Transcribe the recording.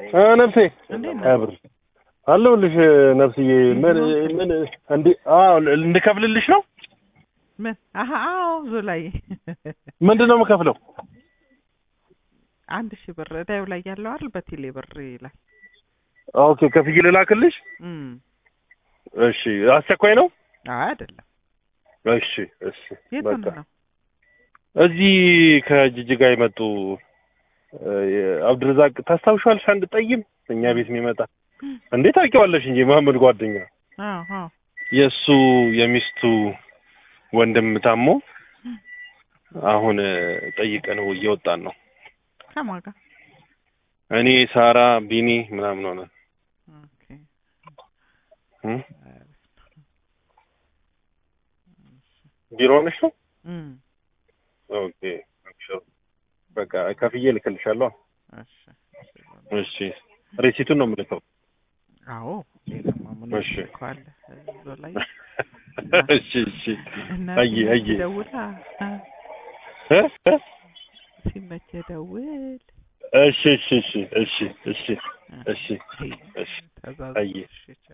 ነፍሴ አብር አለሁልሽ ነፍስዬ ምን እንዴ እንድከፍልልሽ ነው ምን አዎ ዞላይ ምንድነው የምከፍለው 1000 ብር ዳዩ ላይ ያለው አይደል በቴሌ ብር ላይ ኦኬ ከፍዬ ልላክልሽ እሺ አስቸኳይ ነው አይደለም እሺ በቃ እዚህ ከጅጅጋ የመጡ አብድርዛቅ ታስታውሻለሽ አንድ ጠይም እኛ ቤት የሚመጣ እንዴት ታውቂዋለሽ እንጂ መሐመድ ጓደኛ አዎ የሱ የሚስቱ ወንድም ታሞ አሁን ጠይቀነው እየወጣን ነው ከማጋ እኔ ሳራ ቢኒ ምናምን ሆነ ኦኬ ቢሮ ነሽ ነው ኦኬ በቃ ከፍዬ ልክልሻለሁ እሺ ሪሲቱን ነው የምልከው አዎ እሺ ካለ ዞላይ እሺ አይ ደውላ ሲመቸ ደውል እሺ እሺ አይ